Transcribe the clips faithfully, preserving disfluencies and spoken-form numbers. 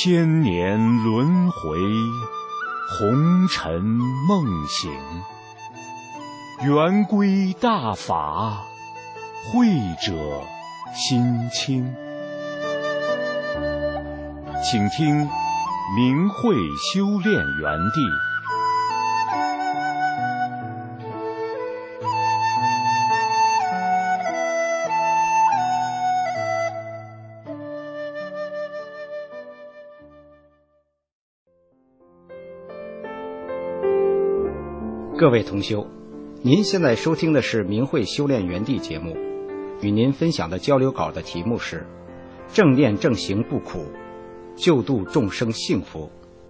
千年轮回，红尘梦醒，圆归大法，慧者心清。请听明慧修炼园地。 各位同修，您现在收听的是明慧修炼园地节目，与您分享的交流稿的题目是正念正行不苦，救度众生幸福。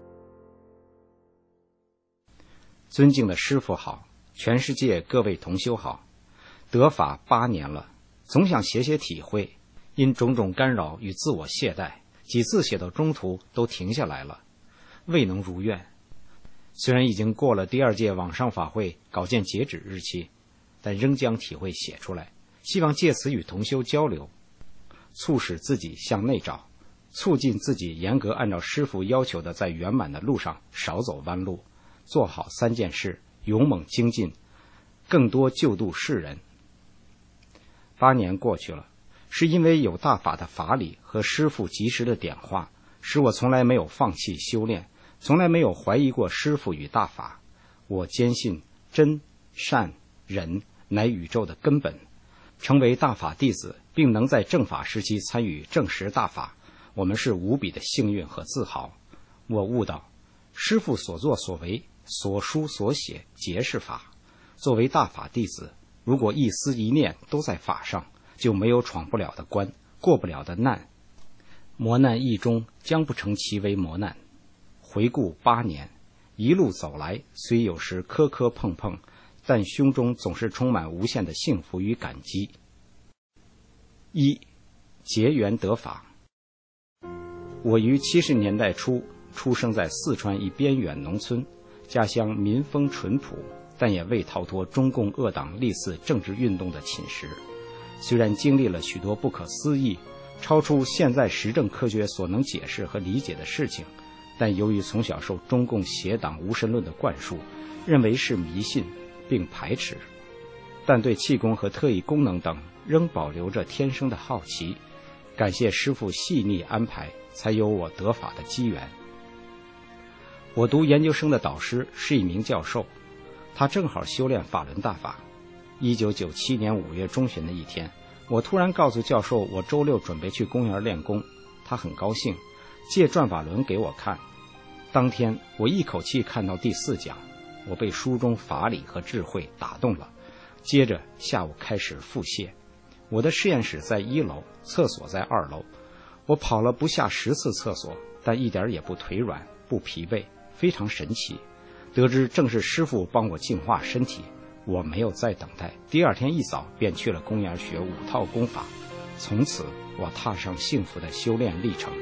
尊敬的师父好，全世界各位同修好，得法八年了，总想写写体会，因种种干扰与自我懈怠，几次写到中途都停下来了，未能如愿。虽然已经过了第二届网上法会稿件截止日期，但仍将体会写出来，希望借此与同修交流，促使自己向内找，促进自己严格按照师父要求的在圆满的路上少走弯路，做好三件事，勇猛精进，更多救度世人。八年过去了，是因为有大法的法理和师父及时的点化，使我从来没有放弃修炼，从来没有怀疑过师父与大法。我坚信真善忍乃宇宙的根本，成为大法弟子并能在正法时期参与正实大法，我们是无比的幸运和自豪。我悟到师父所作所为所书所写皆是法，作为大法弟子，如果一思一念都在法上，就没有闯不了的关，过不了的难，磨难一中将不成其为磨难。回顾八年，一路走来，虽有时磕磕碰碰，但胸中总是充满无限的幸福与感激。一、结缘得法。我于七十年代初出生在四川一边远农村，家乡民风淳朴，但也未逃脱中共恶党历次政治运动的侵蚀。虽然经历了许多不可思议、超出现在实证科学所能解释和理解的事情，但由于从小受中共邪党无神论的灌输，认为是迷信并排斥，但对气功和特异功能等仍保留着天生的好奇。感谢师父细腻安排，才有我得法的机缘。我读研究生的导师是一名教授，他正好修炼法轮大法。一九九七年五月中旬的一天，我突然告诉教授我周六准备去公园练功，他很高兴，借转法轮给我看。当天我一口气看到第四讲，我被书中法理和智慧打动了。接着下午开始腹泻，我的实验室在一楼，厕所在二楼，我跑了不下十次厕所，但一点也不腿软不疲惫，非常神奇。得知正是师父帮我净化身体，我没有再等待，第二天一早便去了公园学五套功法。从此我踏上幸福的修炼历程。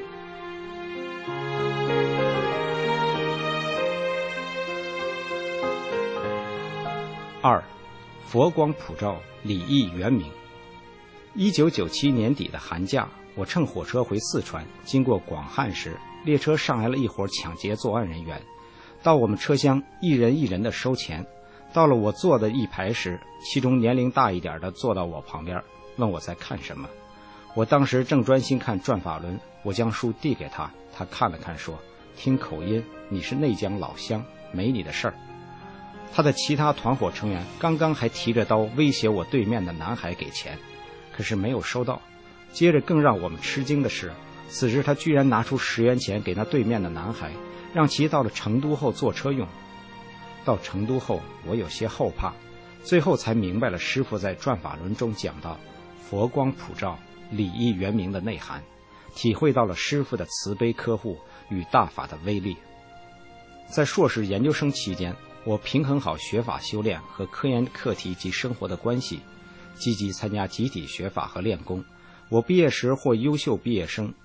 二、佛光普照，礼义圆明。一九九七年底的寒假，我乘火车回四川，经过广汉时，列车上来了一伙抢劫作案人员，到我们车厢一人一人的收钱。到了我坐的一排时，其中年龄大一点的坐到我旁边，问我在看什么。我当时正专心看转法轮，我将书递给他，他看了看说，听口音你是内江老乡，没你的事儿。他的其他团伙成员刚刚还提着刀威胁我对面的男孩给钱，可是没有收到。接着更让我们吃惊的是，此时他居然拿出十元钱给那对面的男孩，让其到了成都后坐车用。到成都后我有些后怕，最后才明白了师父在转法轮中讲到佛光普照，礼义圆明的内涵，体会到了师父的慈悲呵护与大法的威力。在硕士研究生期间，我平衡好学法修炼和科研课题及生活的关系，积极参加集体学法和练功。我毕业时获优秀毕业生。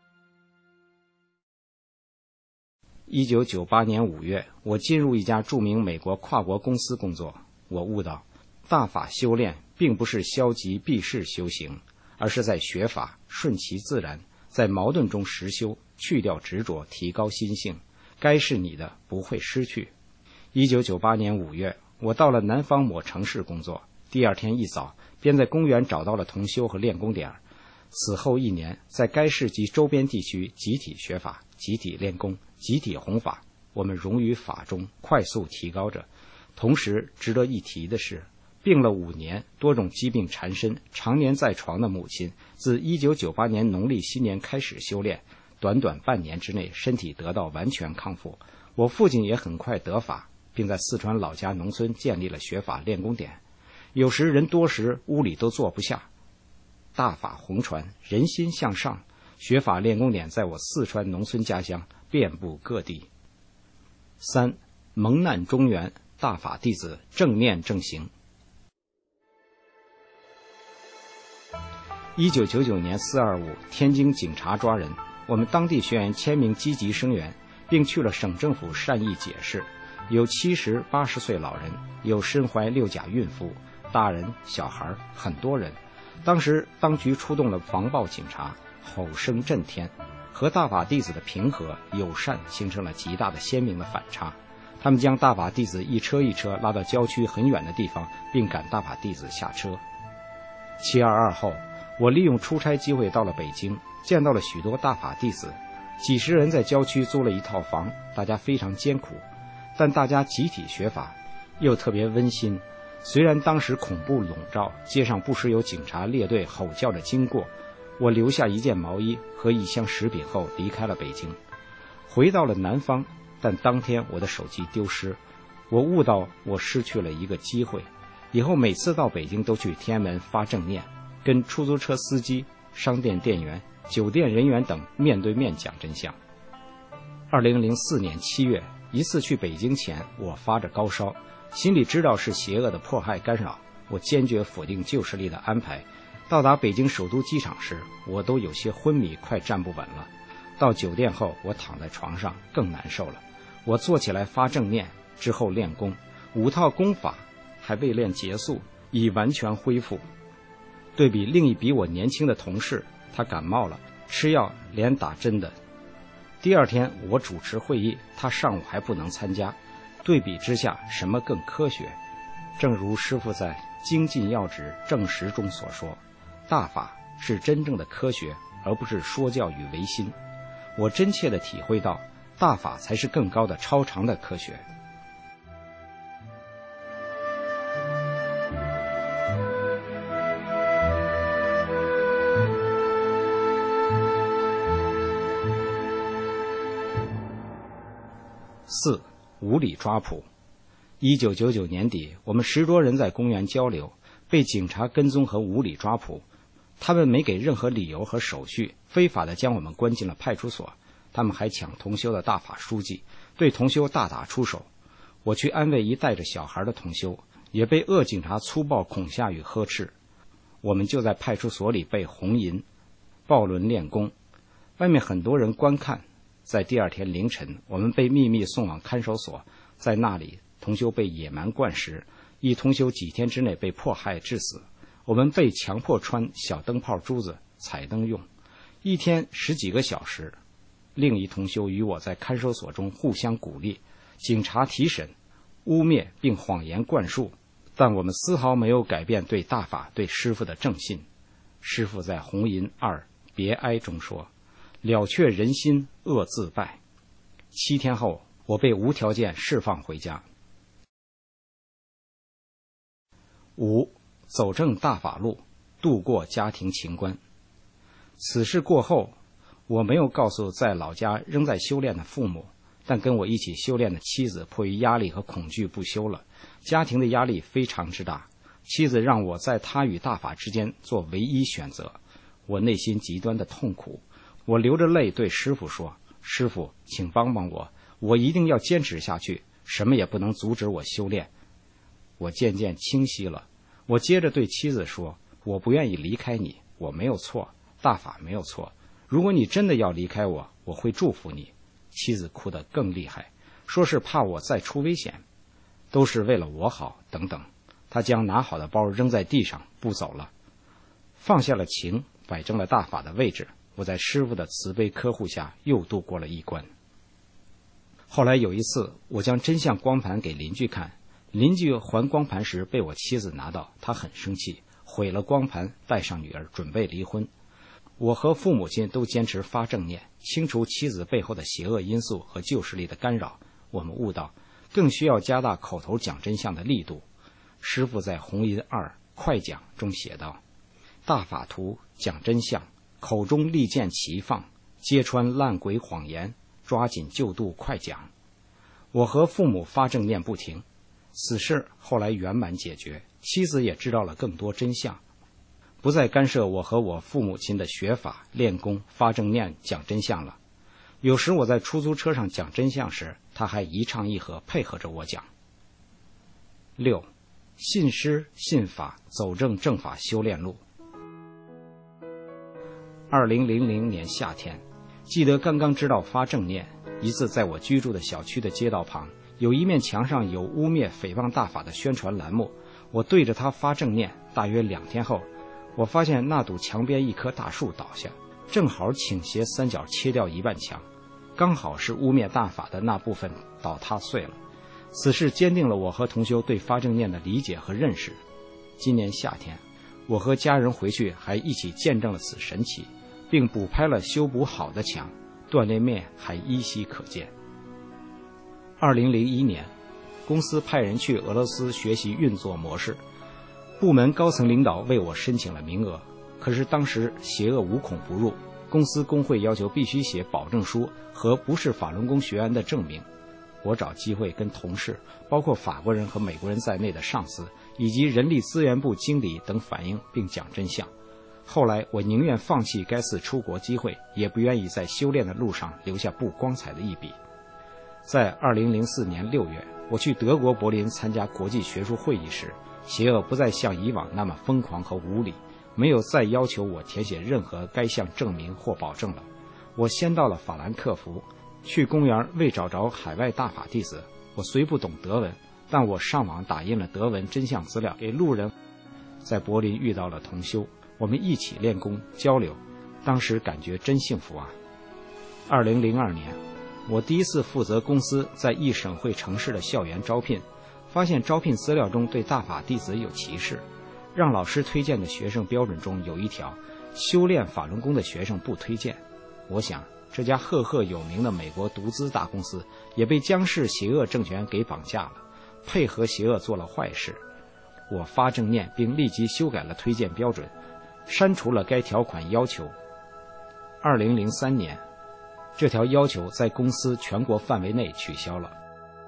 一九九八年五月，我进入一家著名美国跨国公司工作。我悟到，大法修炼并不是消极避世修行，而是在学法顺其自然，在矛盾中实修， 去掉执着，提高心性，该是你的不会失去。一九九八年五月，我到了南方某城市工作，第二天一早便在公园找到了同修和练功点。此后一年，在该市及周边地区集体学法、集体练功、集体弘法，我们融于法中，快速提高着。同时值得一提的是，病了五年，多种疾病缠身，常年在床的母亲，自一九九八年农历新年开始修炼，短短半年之内，身体得到完全康复。我父亲也很快得法，并在四川老家农村建立了学法练功点。有时人多时，屋里都坐不下。大法弘传，人心向上，学法练功点在我四川农村家乡遍布各地。三，蒙难中原，大法弟子正念正行。一九九九年四二五，天津警察抓人，我们当地学员签名积极声援，并去了省政府善意解释。有七十八十岁老人，有身怀六甲孕妇，大人小孩很多人。当时当局出动了防暴警察，吼声震天，和大法弟子的平和友善形成了极大的鲜明的反差。他们将大法弟子一车一车拉到郊区很远的地方，并赶大法弟子下车。七二二后，我利用出差机会到了北京，见到了许多大法弟子，几十人在郊区租了一套房，大家非常艰苦，但大家集体学法，又特别温馨。虽然当时恐怖笼罩，街上不时有警察列队吼叫着经过，我留下一件毛衣和一箱食品后离开了北京，回到了南方。但当天我的手机丢失，我悟到我失去了一个机会，以后每次到北京都去天安门发正念，跟出租车司机、商店店员、酒店人员等面对面讲真相。二零零四年七月，一次去北京前，我发着高烧，心里知道是邪恶的迫害干扰，我坚决否定旧势力的安排。到达北京首都机场时，我都有些昏迷，快站不稳了。到酒店后，我躺在床上更难受了。我坐起来发正念，之后练功，五套功法还未练结束，已完全恢复。对比另一比我年轻的同事，他感冒了，吃药连打针的。第二天我主持会议，他上午还不能参加。对比之下，什么更科学？正如师父在《精进要旨正实》中所说，大法是真正的科学，而不是说教与唯心。我真切地体会到，大法才是更高的超常的科学。四，无理抓捕。一九九九年底，我们十多人在公园交流，被警察跟踪和无理抓捕。他们没给任何理由和手续，非法地将我们关进了派出所。他们还抢同修的大法书记，对同修大打出手。我去安慰一带着小孩的同修，也被恶警察粗暴恐吓与呵斥。我们就在派出所里被红银、抱轮练功，外面很多人观看。在第二天凌晨，我们被秘密送往看守所，在那里同修被野蛮灌食，一同修几天之内被迫害致死。我们被强迫穿小灯泡珠子，彩灯用，一天十几个小时。另一同修与我在看守所中互相鼓励，警察提审、污蔑并谎言灌输，但我们丝毫没有改变对大法、对师父的正信。师父在《红银二别哀》中说：“了却人心，恶自败。”七天后，我被无条件释放回家。五，走正大法路，度过家庭情关。此事过后，我没有告诉在老家仍在修炼的父母，但跟我一起修炼的妻子迫于压力和恐惧不修了，家庭的压力非常之大。妻子让我在他与大法之间做唯一选择，我内心极端的痛苦。我流着泪对师父说：“师父，请帮帮我，我一定要坚持下去，什么也不能阻止我修炼。”我渐渐清晰了。我接着对妻子说：“我不愿意离开你，我没有错，大法没有错。如果你真的要离开我，我会祝福你。”妻子哭得更厉害，说是怕我再出危险，都是为了我好等等。她将拿好的包扔在地上，不走了，放下了琴，摆正了大法的位置。 我在师父的慈悲呵护下又度过了一关。后来有一次，我将真相光盘给邻居看，邻居还光盘时被我妻子拿到，她很生气，毁了光盘，带上女儿准备离婚。我和父母亲都坚持发正念，清除妻子背后的邪恶因素和旧势力的干扰。我们悟到更需要加大口头讲真相的力度。师父在弘音二快讲中写道：大法图讲真相，口中利剑齐放，揭穿烂鬼谎言，抓紧救度快讲。我和父母发正念不停，此事后来圆满解决，妻子也知道了更多真相，不再干涉我和我父母亲的学法、练功、发正念、讲真相了。有时我在出租车上讲真相时，他还一唱一和配合着我讲。六，信师信法，走正正法修炼路。二零零零年夏天，记得刚刚知道发正念，一次在我居住的小区的街道旁，有一面墙上有污蔑诽谤大法的宣传栏目，我对着它发正念。大约两天后，我发现那堵墙边一棵大树倒下，正好倾斜三角切掉一半墙，刚好是污蔑大法的那部分倒塌碎了。此事坚定了我和同修对发正念的理解和认识。今年夏天，我和家人回去还一起见证了此神奇，并补拍了修补好的墙，断裂面还依稀可见。二零零一年，公司派人去俄罗斯学习运作模式，部门高层领导为我申请了名额，可是当时邪恶无孔不入，公司工会要求必须写保证书和不是法轮功学员的证明。我找机会跟同事，包括法国人和美国人在内的上司以及人力资源部经理等反映，并讲真相。后来我宁愿放弃该次出国机会，也不愿意在修炼的路上留下不光彩的一笔。在二零零四年六月，我去德国柏林参加国际学术会议时，邪恶不再像以往那么疯狂和无理，没有再要求我填写任何该项证明或保证了。我先到了法兰克福，去公园为找着海外大法弟子。我虽不懂德文，但我上网打印了德文真相资料给路人。在柏林遇到了同修，我们一起练功交流，当时感觉真幸福啊。二零零二年，我第一次负责公司在一省会城市的校园招聘，发现招聘资料中对大法弟子有歧视，让老师推荐的学生标准中有一条，修炼法轮功的学生不推荐。我想这家赫赫有名的美国独资大公司也被江氏邪恶政权给绑架了，配合邪恶做了坏事。我发正念并立即修改了推荐标准，删除了该条款要求。二零零三年，这条要求在公司全国范围内取消了。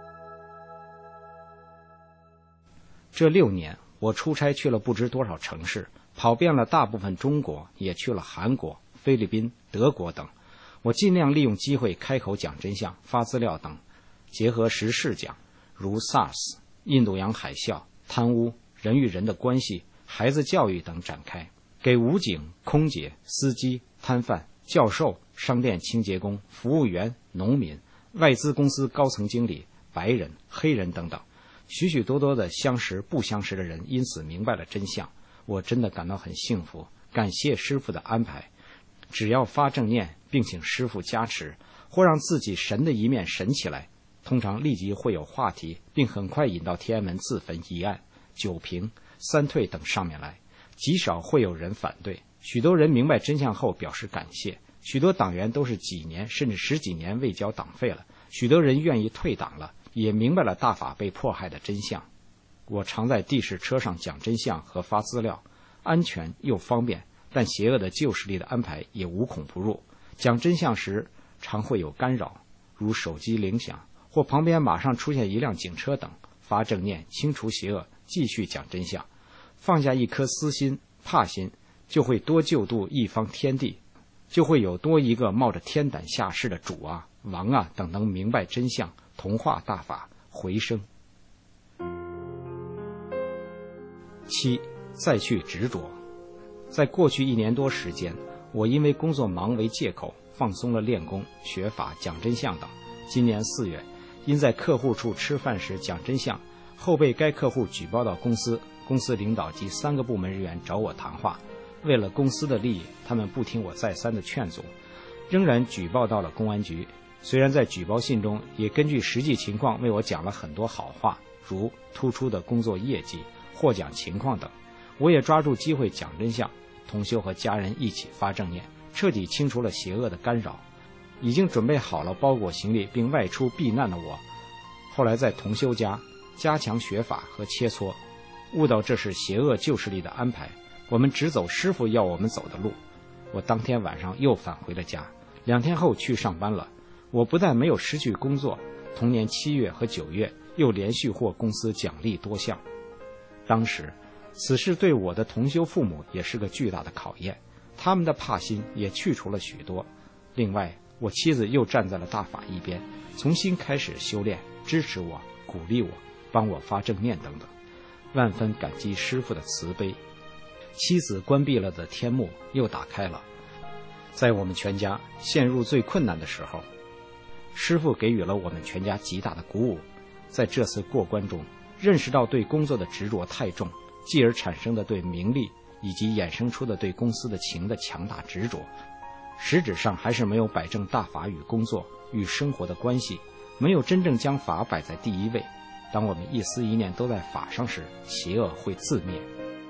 这六年，我出差去了不知多少城市，跑遍了大部分中国，也去了韩国、菲律宾、德国等。我尽量利用机会开口讲真相、发资料等，结合时事讲，如 SARS、印度洋海啸、贪污、人与人的关系、孩子教育等展开，给武警、空姐、司机、摊贩、教授、商店清洁工、服务员、农民、外资公司高层经理、白人、黑人等等，许许多多的相识不相识的人因此明白了真相。我真的感到很幸福，感谢师父的安排。只要发正念，并请师父加持，或让自己神的一面神起来，通常立即会有话题，并很快引到天安门自焚一案、九平、三退等上面来，极少会有人反对。许多人明白真相后表示感谢，许多党员都是几年甚至十几年未交党费了，许多人愿意退党了，也明白了大法被迫害的真相。我常在的士车上讲真相和发资料，安全又方便，但邪恶的旧势力的安排也无孔不入。讲真相时常会有干扰，如手机铃响或旁边马上出现一辆警车等。发正念，清除邪恶，继续讲真相，放下一颗私心、怕心，就会多救度一方天地，就会有多一个冒着天胆下世的主啊、王啊等能明白真相，同化大法，回生。七，再去执着。在过去一年多时间，我因为工作忙为借口，放松了练功、学法、讲真相等。今年四月，因在客户处吃饭时讲真相，后被该客户举报到公司，公司领导及三个部门人员找我谈话， 为了公司的利益，他们不听我再三的劝阻，仍然举报到了公安局。虽然在举报信中也根据实际情况为我讲了很多好话，如突出的工作业绩、获奖情况等，我也抓住机会讲真相，同修和家人一起发正念，彻底清除了邪恶的干扰。已经准备好了包裹行李并外出避难的我，后来在同修家加强学法和切磋，悟到这是邪恶旧势力的安排，我们只走师父要我们走的路。我当天晚上又返回了家，两天后去上班了。我不但没有失去工作，同年七月和九月又连续获公司奖励多项。当时此事对我的同修父母也是个巨大的考验，他们的怕心也去除了许多。另外，我妻子又站在了大法一边，重新开始修炼，支持我，鼓励我，帮我发正念等等，万分感激师父的慈悲。妻子关闭了的天幕又打开了，在我们全家陷入最困难的时候，师父给予了我们全家极大的鼓舞。在这次过关中，认识到对工作的执着太重，继而产生的对名利以及衍生出的对公司的情的强大执着，实质上还是没有摆正大法与工作与生活的关系，没有真正将法摆在第一位。当我们一思一念都在法上时，邪恶会自灭。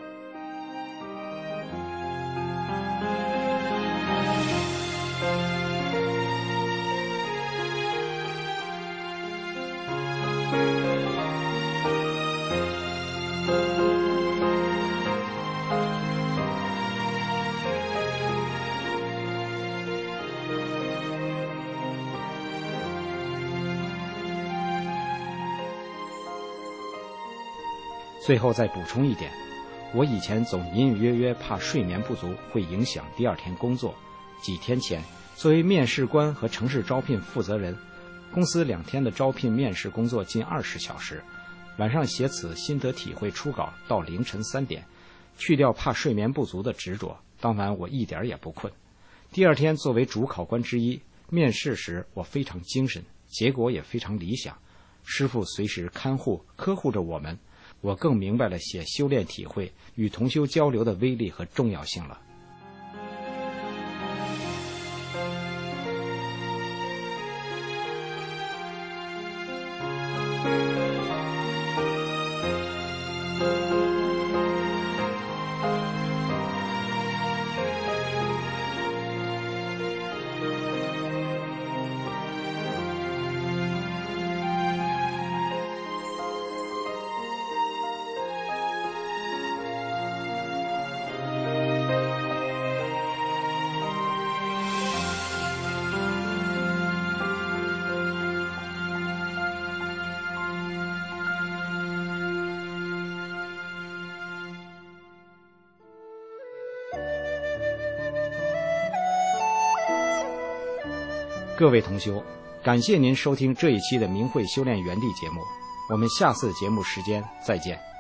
最后再补充一点，我以前总隐隐约约怕睡眠不足会影响第二天工作。几天前，作为面试官和城市招聘负责人，公司两天的招聘面试工作近二十小时，晚上写此心得体会初稿到凌晨三点，去掉怕睡眠不足的执着，当晚我一点也不困。第二天作为主考官之一，面试时我非常精神，结果也非常理想。师父随时看护呵护着我们，我更明白了写修炼体会与同修交流的威力和重要性了。各位同修，感谢您收听这一期的明慧修炼园地节目，我们下次节目时间再见。